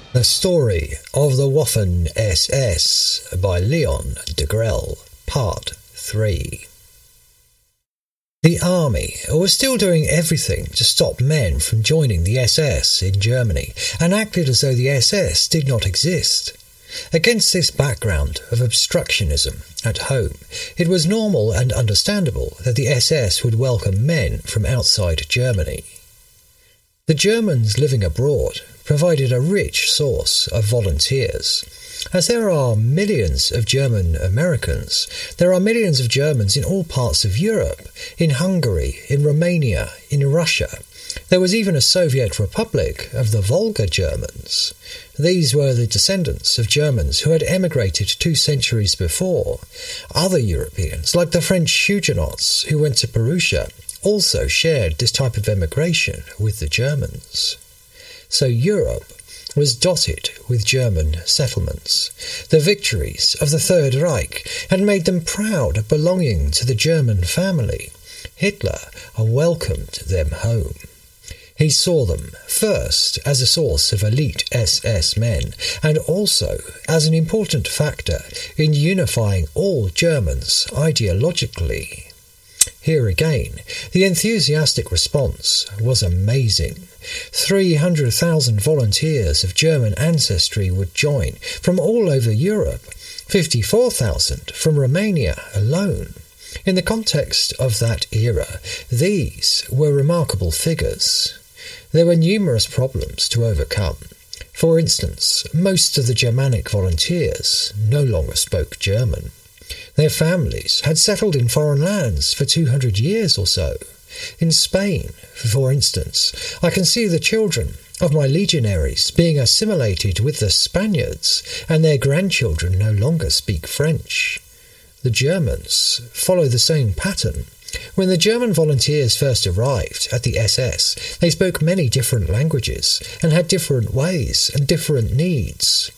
The Story of the Waffen-SS by Leon Degrelle, Part 3. The army was still doing everything to stop men from joining the SS in Germany and acted as though the SS did not exist. Against this background of obstructionism at home, it was normal and understandable that the SS would welcome men from outside Germany. The Germans living abroad provided a rich source of volunteers. As there are millions of German Americans, there are millions of Germans in all parts of Europe, in Hungary, in Romania, in Russia. There was even a Soviet Republic of the Volga Germans. These were the descendants of Germans who had emigrated 2 centuries before. Other Europeans, like the French Huguenots who went to Prussia, also shared this type of emigration with the Germans. So Europe was dotted with German settlements. The victories of the Third Reich had made them proud of belonging to the German family. Hitler welcomed them home. He saw them first as a source of elite SS men and also as an important factor in unifying all Germans ideologically. Here again, the enthusiastic response was amazing. 300,000 volunteers of German ancestry would join from all over Europe, 54,000 from Romania alone. In the context of that era, these were remarkable figures. There were numerous problems to overcome. For instance, most of the Germanic volunteers no longer spoke German. Their families had settled in foreign lands for 200 years or so. In Spain, for instance, I can see the children of my legionaries being assimilated with the Spaniards, and their grandchildren no longer speak French. The Germans follow the same pattern. When the German volunteers first arrived at the SS, they spoke many different languages and had different ways and different needs.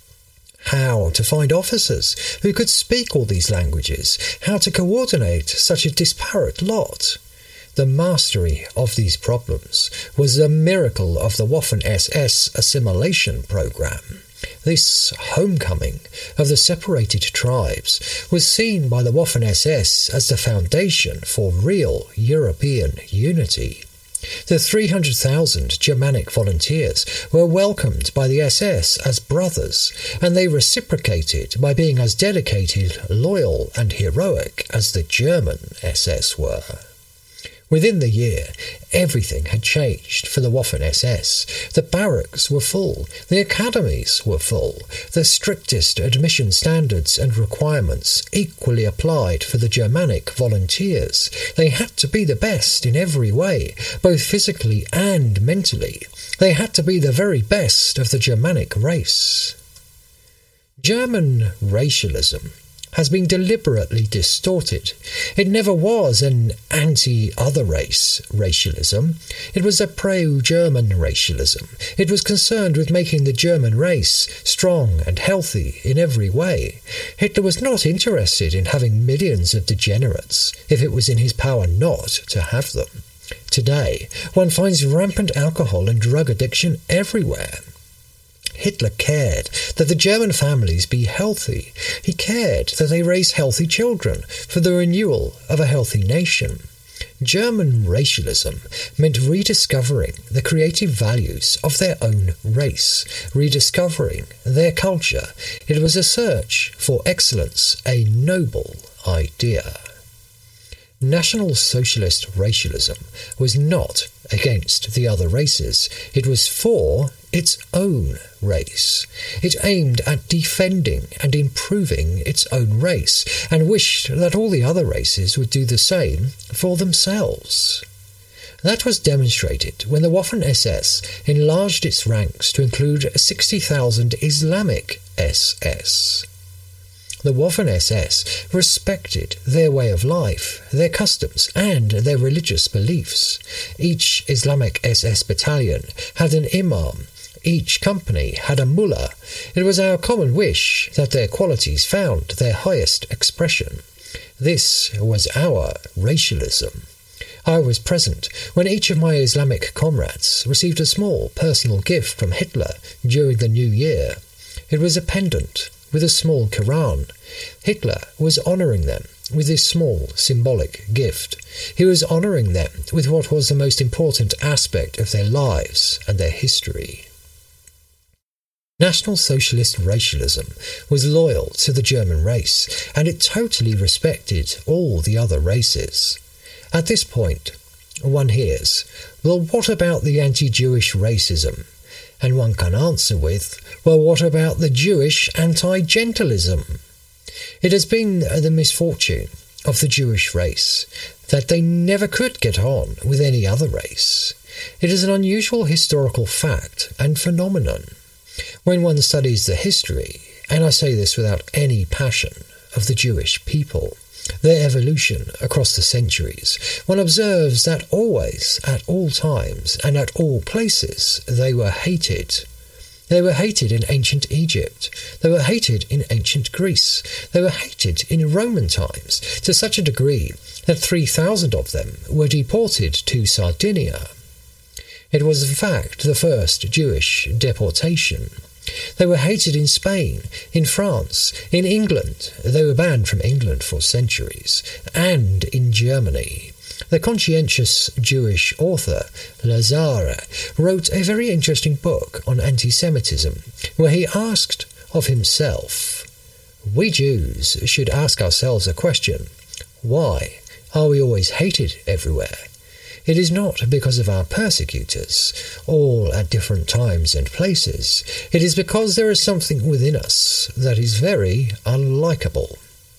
How to find officers who could speak all these languages, how to coordinate such a disparate lot. The mastery of these problems was the miracle of the Waffen-SS assimilation program. This homecoming of the separated tribes was seen by the Waffen-SS as the foundation for real European unity. The 300,000 Germanic volunteers were welcomed by the SS as brothers, and they reciprocated by being as dedicated, loyal, and heroic as the German SS were. Within the year, everything had changed for the Waffen-SS. The barracks were full, the academies were full, the strictest admission standards and requirements equally applied for the Germanic volunteers. They had to be the best in every way, both physically and mentally. They had to be the very best of the Germanic race. German racialism has been deliberately distorted. It never was an anti-other race racialism. It was a pro-German racialism. It was concerned with making the German race strong and healthy in every way. Hitler was not interested in having millions of degenerates if it was in his power not to have them. Today, one finds rampant alcohol and drug addiction everywhere. Hitler cared that the German families be healthy. He cared that they raise healthy children for the renewal of a healthy nation. German racialism meant rediscovering the creative values of their own race, rediscovering their culture. It was a search for excellence, a noble idea. National Socialist racialism was not against the other races. It was for its own race. It aimed at defending and improving its own race, and wished that all the other races would do the same for themselves. That was demonstrated when the Waffen-SS enlarged its ranks to include 60,000 Islamic SS. The Waffen-SS respected their way of life, their customs, and their religious beliefs. Each Islamic SS battalion had an imam. Each company had a mullah. It was our common wish that their qualities found their highest expression. This was our racialism. I was present when each of my Islamic comrades received a small personal gift from Hitler during the New Year. It was a pendant with a small Quran. Hitler was honouring them with this small symbolic gift. He was honouring them with what was the most important aspect of their lives and their history. National Socialist racialism was loyal to the German race, and it totally respected all the other races. At this point, one hears, well, what about the anti-Jewish racism? And one can answer with, well, what about the Jewish anti-gentilism? It has been the misfortune of the Jewish race that they never could get on with any other race. It is an unusual historical fact and phenomenon. When one studies the history, and I say this without any passion, of the Jewish people, their evolution across the centuries, one observes that always, at all times, and at all places, they were hated. They were hated in ancient Egypt. They were hated in ancient Greece. They were hated in Roman times, to such a degree that 3,000 of them were deported to Sardinia. It was in fact the first Jewish deportation. They were hated in Spain, in France, in England. They were banned from England for centuries, and in Germany. The conscientious Jewish author Lazare wrote a very interesting book on anti-Semitism, where he asked of himself, "We Jews should ask ourselves a question. Why are we always hated everywhere? It is not because of our persecutors, all at different times and places. It is because there is something within us that is very unlikable."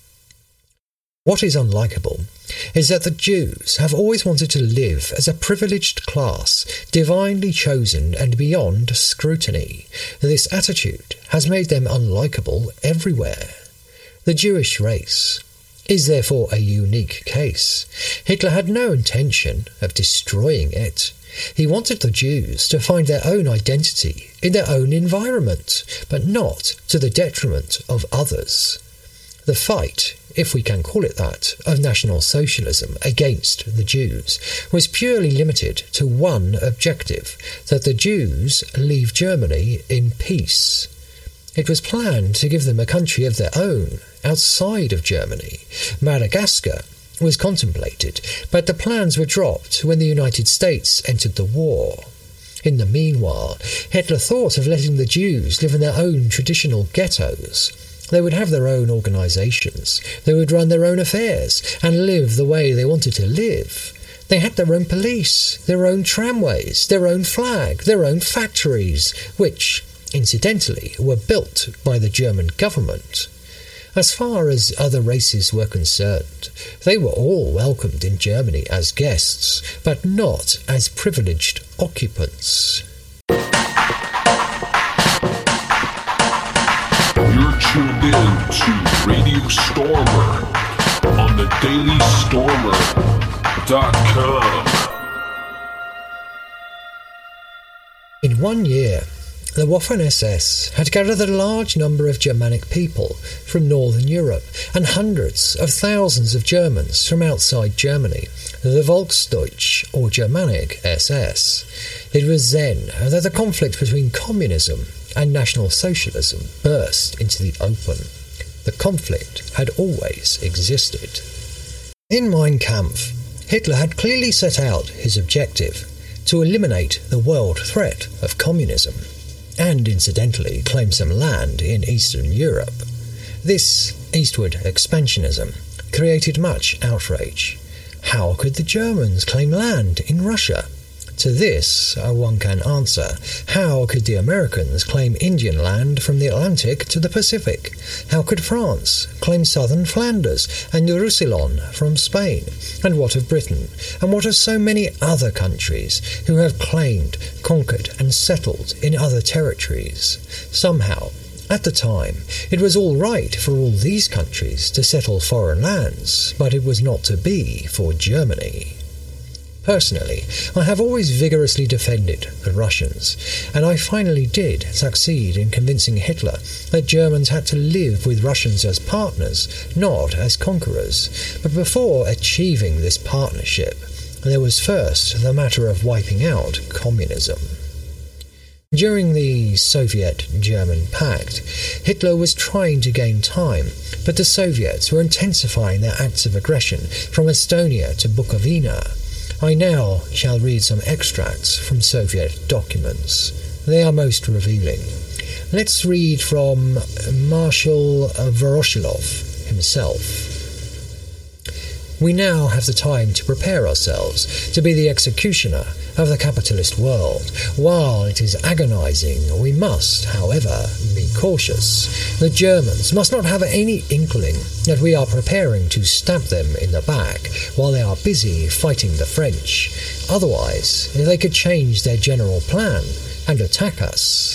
What is unlikable is that the Jews have always wanted to live as a privileged class, divinely chosen and beyond scrutiny. This attitude has made them unlikable everywhere. The Jewish race is therefore a unique case. Hitler had no intention of destroying it. He wanted the Jews to find their own identity in their own environment, but not to the detriment of others. The fight, if we can call it that, of National Socialism against the Jews was purely limited to one objective, that the Jews leave Germany in peace. It was planned to give them a country of their own, outside of Germany. Madagascar was contemplated, but the plans were dropped when the United States entered the war. In the meanwhile, Hitler thought of letting the Jews live in their own traditional ghettos. They would have their own organizations, they would run their own affairs, and live the way they wanted to live. They had their own police, their own tramways, their own flag, their own factories, which, incidentally, were built by the German government. As far as other races were concerned, they were all welcomed in Germany as guests, but not as privileged occupants. You're tuned in to Radio Stormer on the dailystormer.com. In 1 year, the Waffen-SS had gathered a large number of Germanic people from Northern Europe and hundreds of thousands of Germans from outside Germany, the Volksdeutsch or Germanic SS. It was then that the conflict between communism and National Socialism burst into the open. The conflict had always existed. In Mein Kampf, Hitler had clearly set out his objective to eliminate the world threat of communism, and incidentally claim some land in Eastern Europe. This eastward expansionism created much outrage. How could the Germans claim land in Russia? To this, one can answer, how could the Americans claim Indian land from the Atlantic to the Pacific? How could France claim southern Flanders and Roussillon from Spain? And what of Britain? And what of so many other countries who have claimed, conquered and settled in other territories? Somehow, at the time, it was all right for all these countries to settle foreign lands, but it was not to be for Germany. Personally, I have always vigorously defended the Russians, and I finally did succeed in convincing Hitler that Germans had to live with Russians as partners, not as conquerors. But before achieving this partnership, There was first the matter of wiping out communism. During the Soviet-German Pact, Hitler was trying to gain time, but the Soviets were intensifying their acts of aggression from Estonia to Bukovina. I now shall read some extracts from Soviet documents. They are most revealing. Let's read from Marshal Voroshilov himself. We now have the time to prepare ourselves to be the executioner of the capitalist world. While it is agonizing, we must, however, be cautious. The Germans must not have any inkling that we are preparing to stab them in the back while they are busy fighting the French. Otherwise, they could change their general plan and attack us.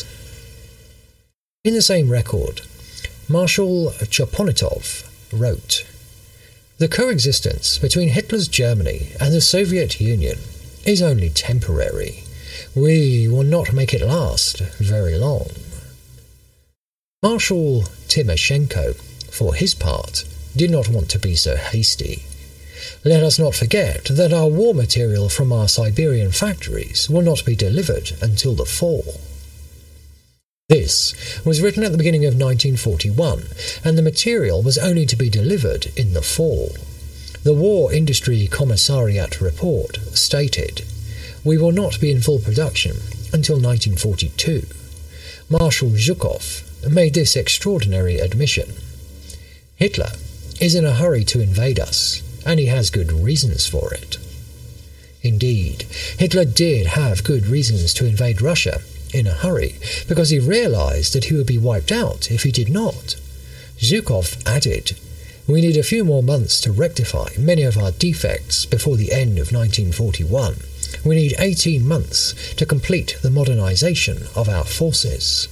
In the same record, Marshal Chaponetov wrote, "The coexistence between Hitler's Germany and the Soviet Union is only temporary. We will not make it last very long." Marshal Timoshenko, for his part, did not want to be so hasty. Let us not forget that our war material from our Siberian factories will not be delivered until the fall. This was written at the beginning of 1941, and the material was only to be delivered in the fall. The War Industry Commissariat report stated, "We will not be in full production until 1942. Marshal Zhukov made this extraordinary admission. Hitler is in a hurry to invade us, and he has good reasons for it. Indeed, Hitler did have good reasons to invade Russia in a hurry, because he realized that he would be wiped out if he did not. Zhukov added, "We need a few more months to rectify many of our defects before the end of 1941. We need 18 months to complete the modernization of our forces."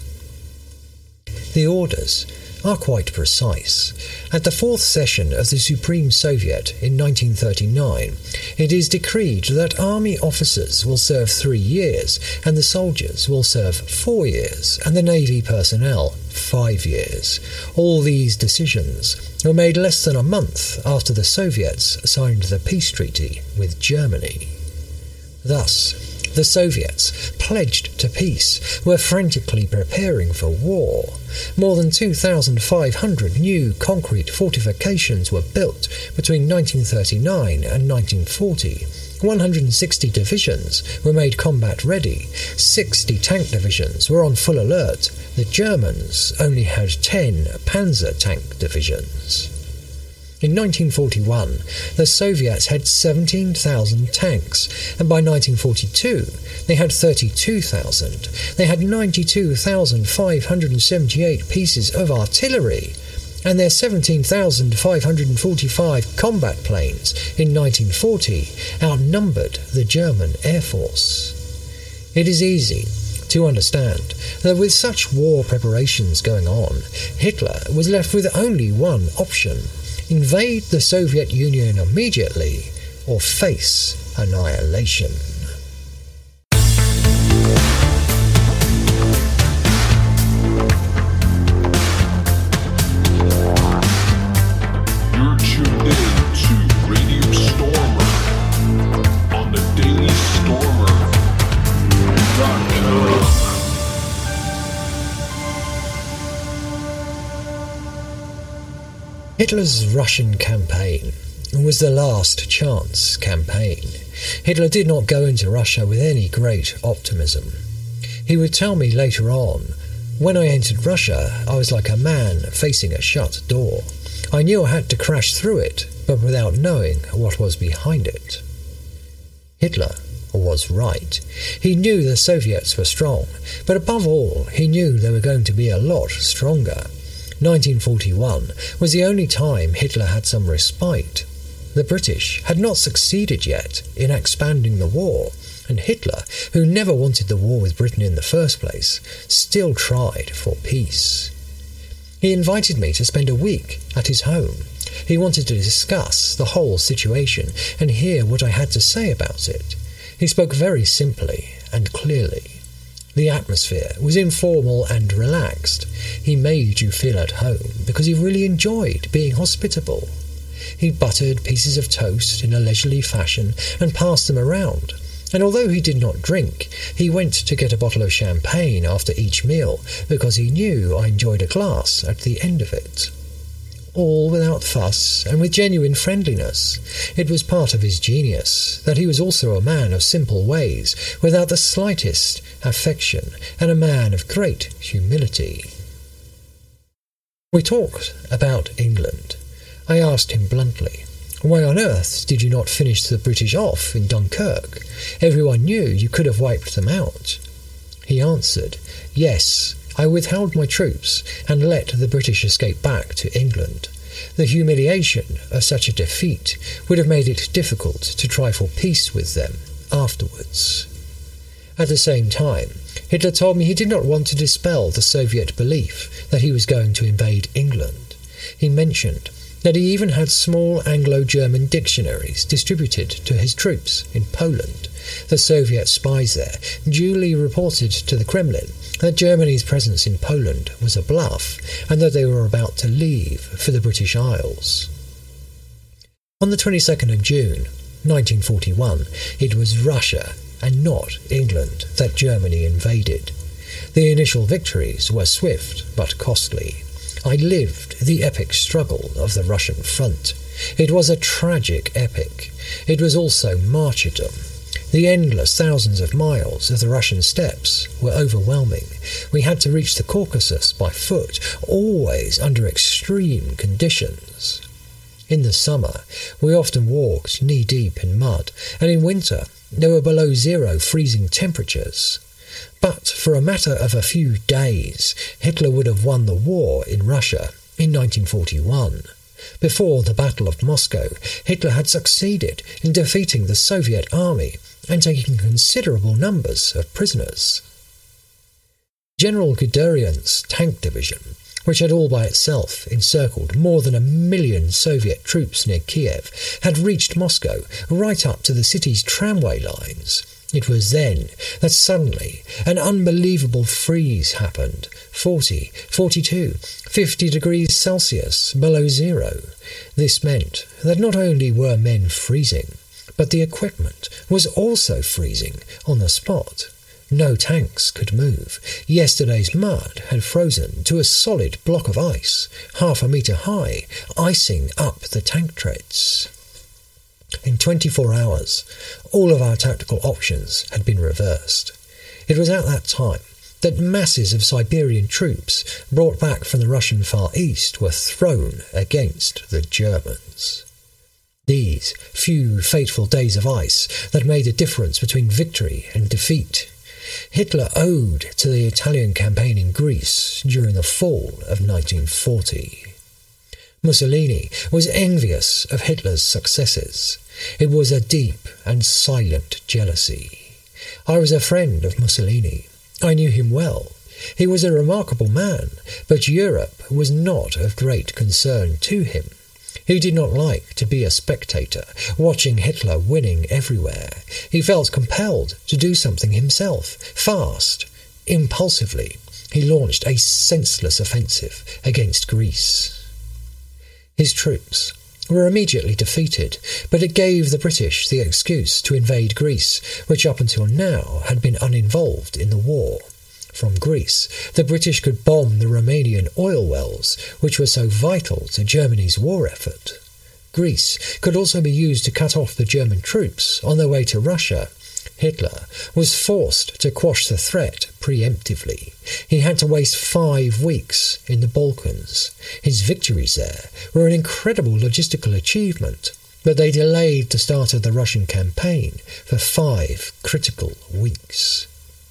The orders are quite precise. At the fourth session of the Supreme Soviet in 1939, it is decreed that army officers will serve 3 years, and the soldiers will serve 4 years, and the navy personnel 5 years. All these decisions were made less than a month after the Soviets signed the peace treaty with Germany. Thus, the Soviets, pledged to peace, were frantically preparing for war. More than 2,500 new concrete fortifications were built between 1939 and 1940. 160 divisions were made combat-ready. 60 tank divisions were on full alert. The Germans only had 10 panzer tank divisions. In 1941, the Soviets had 17,000 tanks, and by 1942, they had 32,000. They had 92,578 pieces of artillery, and their 17,545 combat planes in 1940 outnumbered the German Air Force. It is easy to understand that with such war preparations going on, Hitler was left with only one option: invade the Soviet Union immediately or face annihilation. You're tuned in to Radio Stormer on the DailyStormer.com. Hitler's Russian campaign was the last chance campaign. Hitler did not go into Russia with any great optimism. He would tell me later on, "When I entered Russia, I was like a man facing a shut door. I knew I had to crash through it, but without knowing what was behind it." Hitler was right. He knew the Soviets were strong, but above all, he knew they were going to be a lot stronger. 1941 was the only time Hitler had some respite. The British had not succeeded yet in expanding the war, and Hitler, who never wanted the war with Britain in the first place, still tried for peace. He invited me to spend a week at his home. He wanted to discuss the whole situation and hear what I had to say about it. He spoke very simply and clearly. The atmosphere was informal and relaxed. He made you feel at home because he really enjoyed being hospitable. He buttered pieces of toast in a leisurely fashion and passed them around, and although he did not drink, he went to get a bottle of champagne after each meal because he knew I enjoyed a glass at the end of it. All without fuss and with genuine friendliness. It was part of his genius that he was also a man of simple ways, without the slightest affection, and a man of great humility. We talked about England. I asked him bluntly, "Why on earth did you not finish the British off in Dunkirk? Everyone knew you could have wiped them out." He answered, "Yes, I withheld my troops and let the British escape back to England. The humiliation of such a defeat would have made it difficult to try for peace with them afterwards." At the same time, Hitler told me he did not want to dispel the Soviet belief that he was going to invade England. He mentioned that he even had small Anglo-German dictionaries distributed to his troops in Poland. The Soviet spies there duly reported to the Kremlin that Germany's presence in Poland was a bluff and that they were about to leave for the British Isles. On the 22nd of June, 1941, it was Russia and not England that Germany invaded. The initial victories were swift but costly. I lived the epic struggle of the Russian front. It was a tragic epic. It was also martyrdom. The endless thousands of miles of the Russian steppes were overwhelming. We had to reach the Caucasus by foot, always under extreme conditions. In the summer, we often walked knee-deep in mud, and in winter there were below zero freezing temperatures. But for a matter of a few days, Hitler would have won the war in Russia in 1941. Before the Battle of Moscow, Hitler had succeeded in defeating the Soviet army and taking considerable numbers of prisoners. General Guderian's tank division, which had all by itself encircled more than 1 million Soviet troops near Kiev, had reached Moscow right up to the city's tramway lines. It was then that suddenly an unbelievable freeze happened, 40, 42, 50 degrees Celsius below zero. This meant that not only were men freezing, but the equipment was also freezing on the spot. No tanks could move. Yesterday's mud had frozen to a solid block of ice, 0.5 metre high, icing up the tank treads. In 24 hours, all of our tactical options had been reversed. It was at that time that masses of Siberian troops brought back from the Russian Far East were thrown against the Germans. These few fateful days of ice that made the difference between victory and defeat, Hitler owed to the Italian campaign in Greece during the fall of 1940. Mussolini was envious of Hitler's successes. It was a deep and silent jealousy. I was a friend of Mussolini. I knew him well. He was a remarkable man, but Europe was not of great concern to him. He did not like to be a spectator, watching Hitler winning everywhere. He felt compelled to do something himself, fast, impulsively. He launched a senseless offensive against Greece. His troops were immediately defeated, but it gave the British the excuse to invade Greece, which up until now had been uninvolved in the war. From Greece, the British could bomb the Romanian oil wells, which were so vital to Germany's war effort. Greece could also be used to cut off the German troops on their way to Russia. Hitler was forced to quash the threat preemptively. He had to waste 5 weeks in the Balkans. His victories there were an incredible logistical achievement, but they delayed the start of the Russian campaign for 5 critical weeks.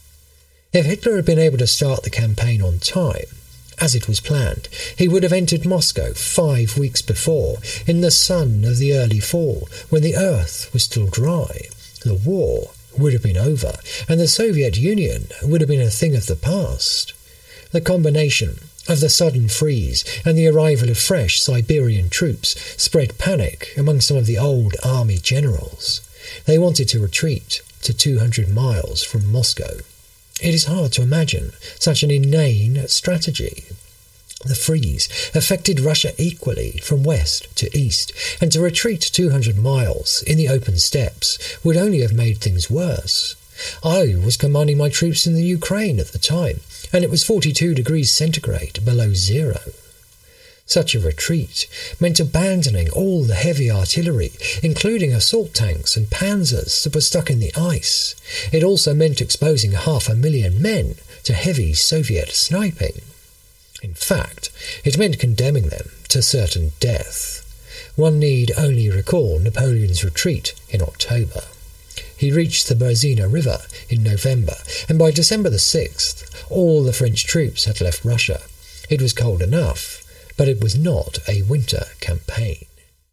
If Hitler had been able to start the campaign on time, as it was planned, he would have entered Moscow 5 weeks before, in the sun of the early fall, when the earth was still dry. The war would have been over, and the Soviet Union would have been a thing of the past. The combination of the sudden freeze and the arrival of fresh Siberian troops spread panic among some of the old army generals. They wanted to retreat to 200 miles from Moscow. It is hard to imagine such an inane strategy. The freeze affected Russia equally from west to east, and to retreat 200 miles in the open steppes would only have made things worse. I was commanding my troops in the Ukraine at the time, and it was 42 degrees centigrade below zero. Such a retreat meant abandoning all the heavy artillery, including assault tanks and panzers that were stuck in the ice. It also meant exposing 500,000 men to heavy Soviet sniping. In fact, it meant condemning them to certain death. One need only recall Napoleon's retreat in October. He reached the Berzina River in November, and by December the 6th, all the French troops had left Russia. It was cold enough, but it was not a winter campaign.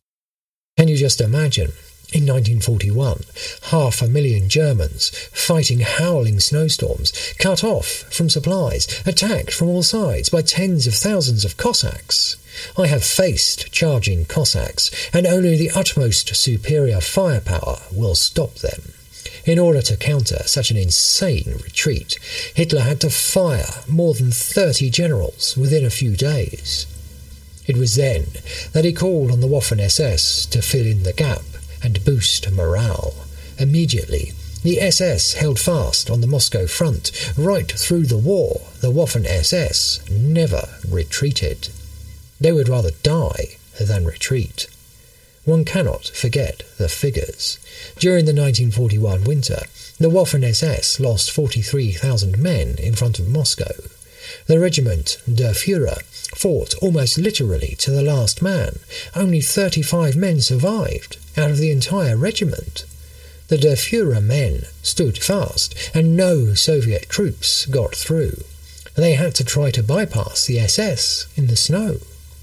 Can you just imagine? In 1941, 500,000 Germans fighting howling snowstorms, cut off from supplies, attacked from all sides by tens of thousands of Cossacks. I have faced charging Cossacks, and only the utmost superior firepower will stop them. In order to counter such an insane retreat, Hitler had to fire more than 30 generals within a few days. It was then that he called on the Waffen-SS to fill in the gap and boost morale. Immediately, the SS held fast on the Moscow front. Right through the war, the Waffen-SS never retreated. They would rather die than retreat. One cannot forget the figures. During the 1941 winter, the Waffen-SS lost 43,000 men in front of Moscow. The regiment Der Führer fought almost literally to the last man. Only 35 men survived out of the entire regiment. The Der Führer men stood fast, and no Soviet troops got through. They had to try to bypass the SS in the snow.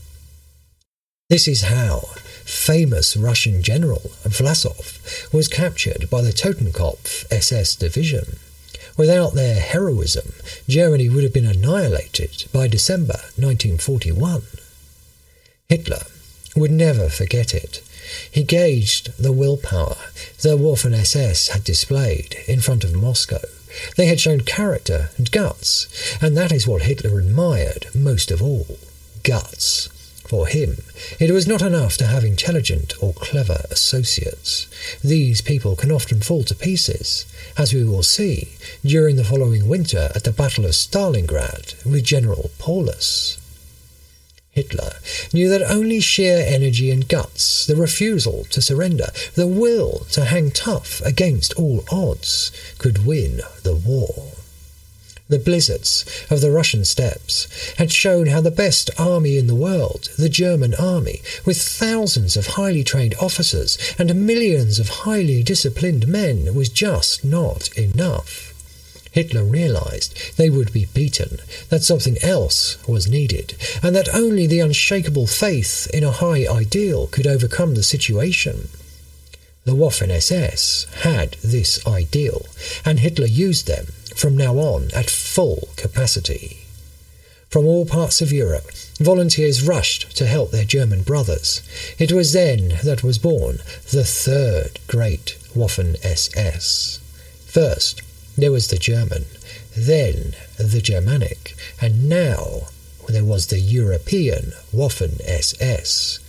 This is how famous Russian general Vlasov was captured by the Totenkopf SS division. Without their heroism, Germany would have been annihilated by December 1941. Hitler would never forget it. He gauged the willpower the Waffen-SS had displayed in front of Moscow. They had shown character and guts, and that is what Hitler admired most of all, guts. For him, it was not enough to have intelligent or clever associates. These people can often fall to pieces, as we will see during the following winter at the Battle of Stalingrad with General Paulus. Hitler knew that only sheer energy and guts, the refusal to surrender, the will to hang tough against all odds, could win the war. The blizzards of the Russian steppes had shown how the best army in the world, the German army, with thousands of highly trained officers and millions of highly disciplined men, was just not enough. Hitler realized they would be beaten, that something else was needed, and that only the unshakable faith in a high ideal could overcome the situation. The Waffen-SS had this ideal, and Hitler used them from now on at full capacity. From all parts of Europe, volunteers rushed to help their German brothers. It was then that was born the third great Waffen-SS. First, there was the German, then the Germanic, and now there was the European Waffen-SS.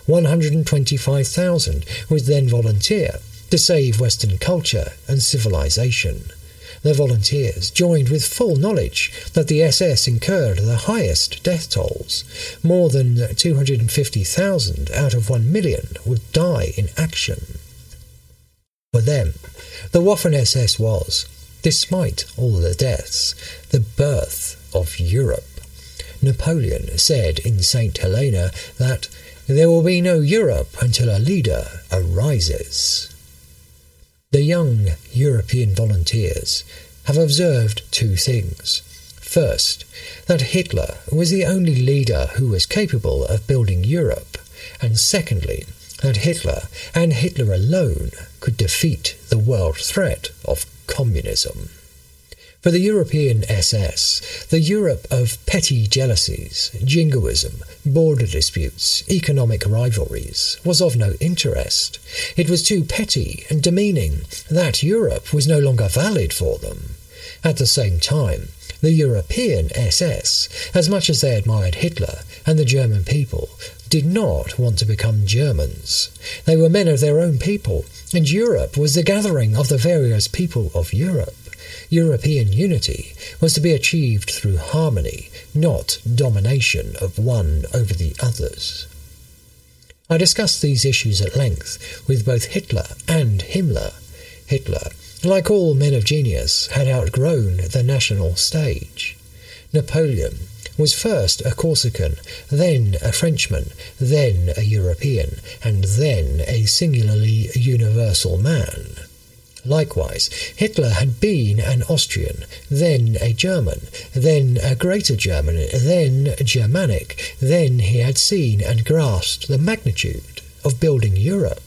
125,000 would then volunteer to save Western culture and civilization. The volunteers joined with full knowledge that the SS incurred the highest death tolls. More than 250,000 out of 1 million would die in action. For them, the Waffen-SS was, despite all the deaths, the birth of Europe. Napoleon said in St. Helena that there will be no Europe until a leader arises. The young European volunteers have observed two things. First, that Hitler was the only leader who was capable of building Europe, and secondly, that Hitler, and Hitler alone, could defeat the world threat of communism. For the European SS, the Europe of petty jealousies, jingoism, border disputes, economic rivalries was of no interest. It was too petty and demeaning. That Europe was no longer valid for them. At the same time, The European SS, as much as they admired Hitler and the German people, did not want to become Germans. They were men of their own people, and Europe was the gathering of the various people of Europe. European unity was to be achieved through harmony, not domination of one over the others. I discussed these issues at length with both Hitler and Himmler. Hitler, like all men of genius, had outgrown the national stage. Napoleon was first a Corsican, then a Frenchman, then a European, and then a singularly universal man. Likewise, Hitler had been an Austrian, then a German, then a Greater German, then Germanic, then he had seen and grasped the magnitude of building Europe.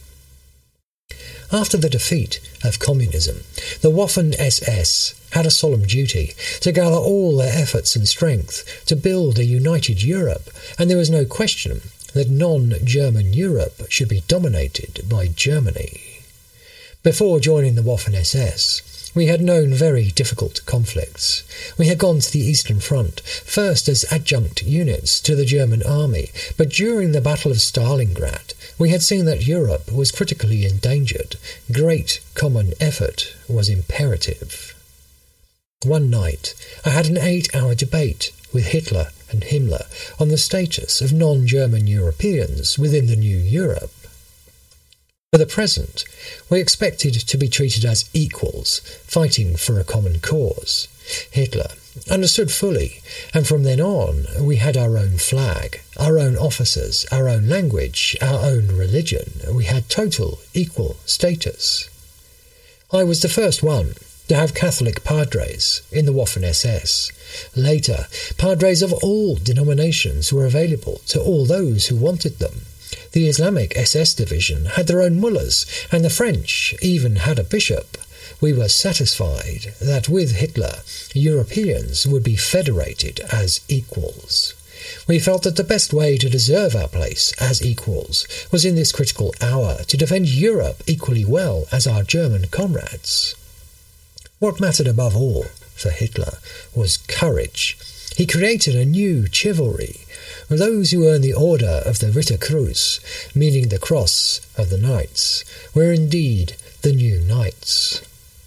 After the defeat of communism, the Waffen-SS had a solemn duty to gather all their efforts and strength to build a united Europe, and there was no question that non-German Europe should be dominated by Germany. Before joining the Waffen-SS, we had known very difficult conflicts. We had gone to the Eastern Front, first as adjunct units to the German army, but during the Battle of Stalingrad, we had seen that Europe was critically endangered. Great common effort was imperative. One night, I had an 8-hour debate with Hitler and Himmler on the status of non-German Europeans within the new Europe. For the present, we expected to be treated as equals, fighting for a common cause. Hitler understood fully, and from then on we had our own flag, our own officers, our own language, our own religion. We had total equal status. I was the first one to have Catholic padres in the Waffen-SS. Later, padres of all denominations were available to all those who wanted them. The Islamic SS division had their own mullahs, and the French even had a bishop. We were satisfied that with Hitler, Europeans would be federated as equals. We felt that the best way to deserve our place as equals was in this critical hour to defend Europe equally well as our German comrades. What mattered above all for Hitler was courage. He created a new chivalry. Those who earned the order of the Ritterkreuz, meaning the Cross of the Knights, were indeed the new knights.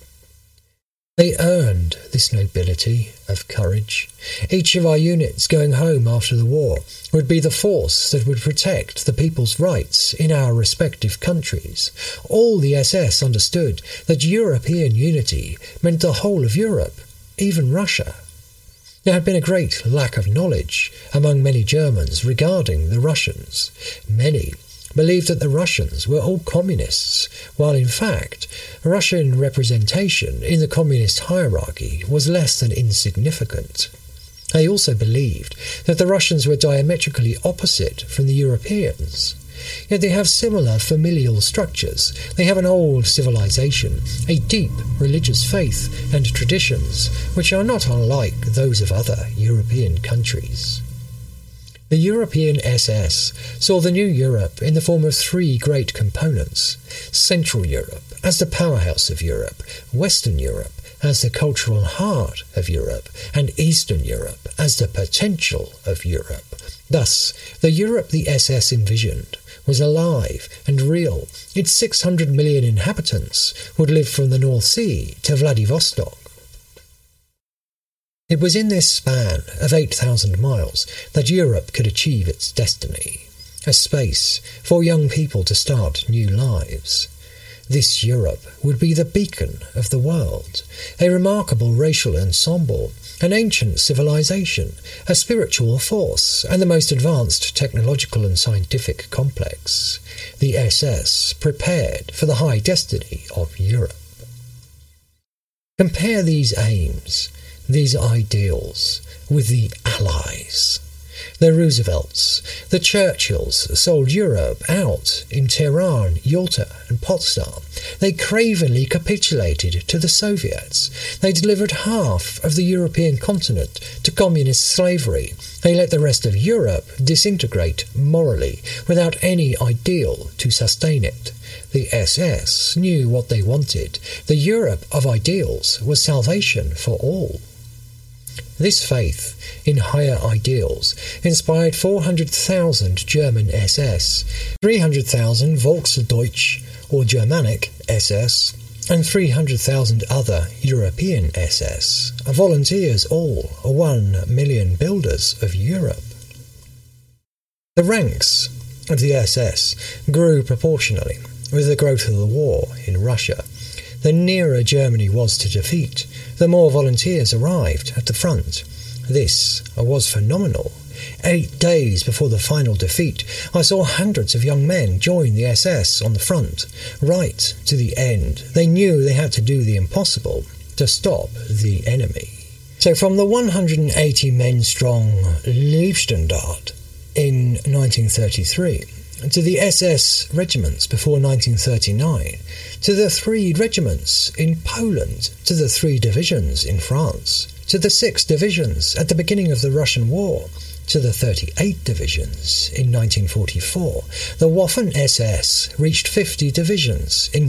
They earned this nobility of courage. Each of our units going home after the war would be the force that would protect the people's rights in our respective countries. All the SS understood that European unity meant the whole of Europe, even Russia. There had been a great lack of knowledge among many Germans regarding the Russians. Many believed that the Russians were all communists, while in fact Russian representation in the communist hierarchy was less than insignificant. They also believed that the Russians were diametrically opposite from the Europeans. Yet they have similar familial structures. They have an old civilization, a deep religious faith and traditions, which are not unlike those of other European countries. The European SS saw the new Europe in the form of 3 great components: Central Europe as the powerhouse of Europe, Western Europe as the cultural heart of Europe, and Eastern Europe as the potential of Europe. Thus, the Europe the SS envisioned was alive and real. Its 600 million inhabitants would live from the North Sea to Vladivostok. It was in this span of 8,000 miles that Europe could achieve its destiny, a space for young people to start new lives. This Europe would be the beacon of the world, a remarkable racial ensemble, an ancient civilization, a spiritual force, and the most advanced technological and scientific complex. The SS prepared for the high destiny of Europe. Compare these aims, these ideals, with the Allies. The Roosevelts, the Churchills sold Europe out in Tehran, Yalta and Potsdam. They cravenly capitulated to the Soviets. They delivered half of the European continent to communist slavery. They let the rest of Europe disintegrate morally without any ideal to sustain it. The SS knew what they wanted. The Europe of ideals was salvation for all. This faith in higher ideals inspired 400,000 German SS, 300,000 Volksdeutsch or Germanic SS, and 300,000 other European SS, volunteers all, 1 million builders of Europe. The ranks of the SS grew proportionally with the growth of the war in Russia. The nearer Germany was to defeat, the more volunteers arrived at the front. This was phenomenal. 8 days before the final defeat, I saw hundreds of young men join the SS on the front, right to the end. They knew they had to do the impossible to stop the enemy. So from the 180 men strong Leibstandarte in 1933, to the SS regiments before 1939, to the 3 regiments in Poland, to the 3 divisions in France, to the 6 divisions at the beginning of the Russian War, to the 38 divisions in 1944, the Waffen-SS reached 50 divisions in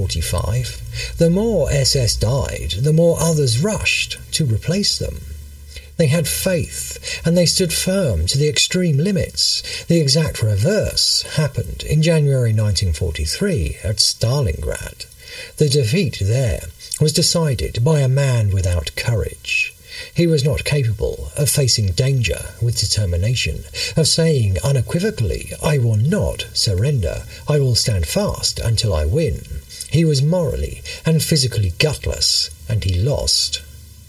1945. The more SS died, the more others rushed to replace them. They had faith, and they stood firm to the extreme limits. The exact reverse happened in January 1943 at Stalingrad. The defeat there was decided by a man without courage. He was not capable of facing danger with determination, of saying unequivocally, "I will not surrender, I will stand fast until I win." He was morally and physically gutless, and he lost.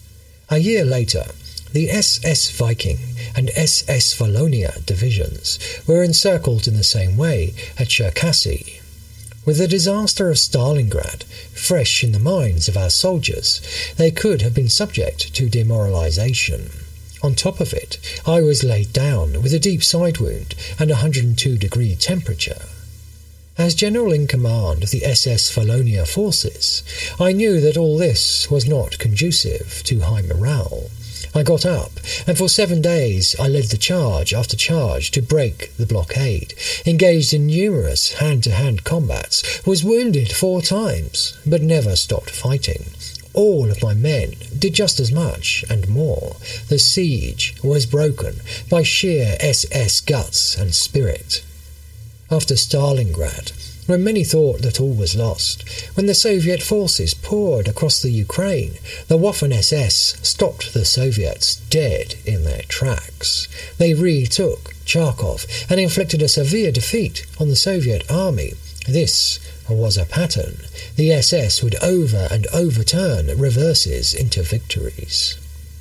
A year later, the SS Viking and SS Wallonia divisions were encircled in the same way at Cherkasy. With the disaster of Stalingrad fresh in the minds of our soldiers, they could have been subject to demoralization. On top of it, I was laid down with a deep side wound and 102-degree temperature. As general in command of the SS Wallonia forces, I knew that all this was not conducive to high morale. I got up, and for 7 days I led the charge after charge to break the blockade, engaged in numerous hand-to-hand combats, was wounded 4 times, but never stopped fighting. All of my men did just as much and more. The siege was broken by sheer SS guts and spirit. After Stalingrad, when many thought that all was lost, when the Soviet forces poured across the Ukraine, the Waffen-SS stopped the Soviets dead in their tracks. They retook Kharkov and inflicted a severe defeat on the Soviet army. This was a pattern. The SS would over and over turn reverses into victories.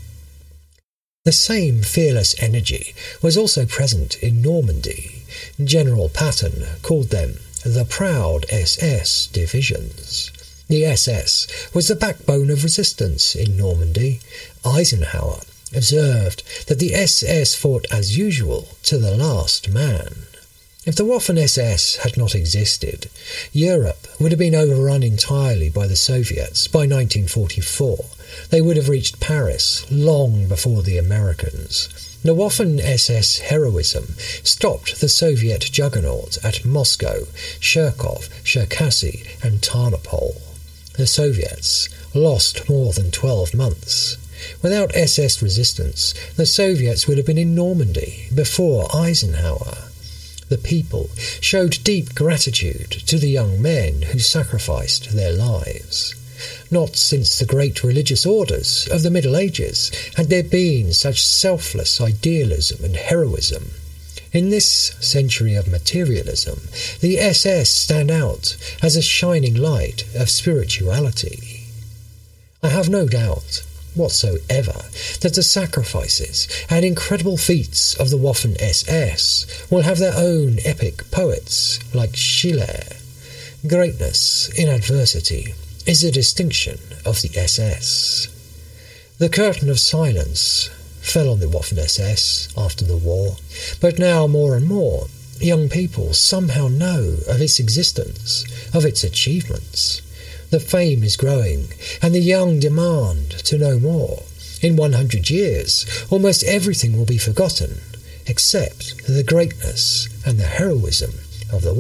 The same fearless energy was also present in Normandy. General Patton called them the proud SS divisions. The SS was the backbone of resistance in Normandy. Eisenhower observed that the SS fought as usual to the last man. If the Waffen-SS had not existed, Europe would have been overrun entirely by the Soviets by 1944. They would have reached Paris long before the Americans. The Waffen-SS heroism stopped the Soviet juggernaut at Moscow, Cherkov, Cherkasy and Tarnopol. The Soviets lost more than 12 months. Without SS resistance, the Soviets would have been in Normandy before Eisenhower. The people showed deep gratitude to the young men who sacrificed their lives. Not since the great religious orders of the Middle Ages had there been such selfless idealism and heroism. In this century of materialism, the SS stand out as a shining light of spirituality. I have no doubt whatsoever that the sacrifices and incredible feats of the Waffen-SS will have their own epic poets like Schiller. Greatness in adversity is a distinction of the SS. The curtain of silence fell on the Waffen-SS after the war, but now more and more young people somehow know of its existence, of its achievements. The fame is growing, and the young demand to know more. In 100 years, almost everything will be forgotten, except the greatness and the heroism of the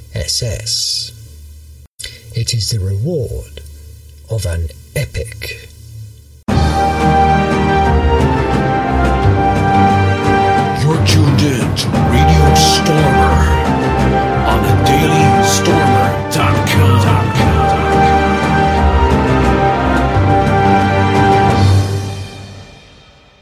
Waffen-SS. It is the reward of an epic